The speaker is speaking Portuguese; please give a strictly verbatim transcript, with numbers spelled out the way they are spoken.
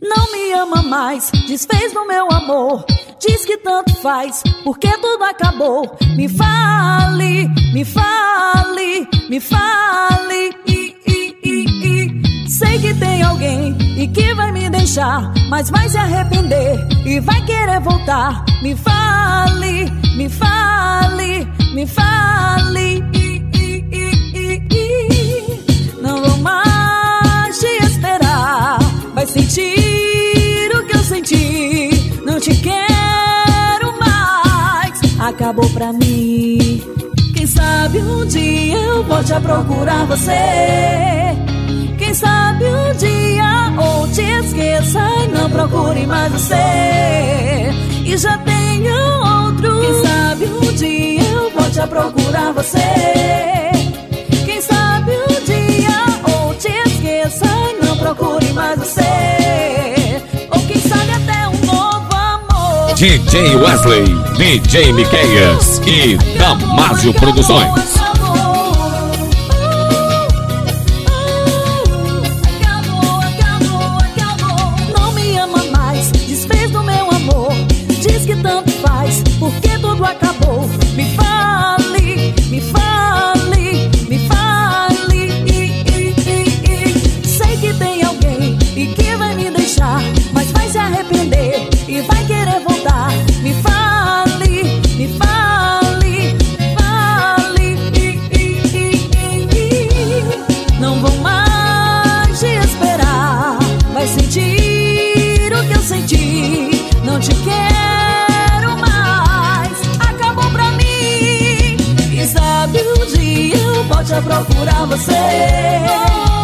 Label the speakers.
Speaker 1: Não me ama mais, desfez do meu amor. Diz que tanto faz, porque tudo acabou. Me fale, me fale, me fale. I, I, I, I. Sei que tem alguém e que vai me deixar, mas vai se arrepender e vai querer voltar. Me fale, me fale, me fale. I, I, I, I, I. Não vou mais te esperar, vai sentir o que eu senti. Não te quero mais, acabou pra mim. Quem sabe um dia eu volte a procurar você. Quem sabe um dia ou te esqueça e não procure mais você. E já tenho outro. Quem sabe um dia eu volte a procurar você. Quem sabe um dia ou te esqueça e não procure mais você. Ou quem sabe até um novo amor.
Speaker 2: D J Wesley, D J Miqueias e Damásio Produções.
Speaker 1: Porque tudo acabou. Me fale, me fale, me fale. I, I, I, I. Sei que tem alguém e que vai me deixar, mas vai se arrepender e vai querer voltar. Me fale, me fale, fale. I, I, I, I. Não vou mais te esperar, vai sentir o que eu senti. Não te quero. Sabe um dia eu volte a procurar você.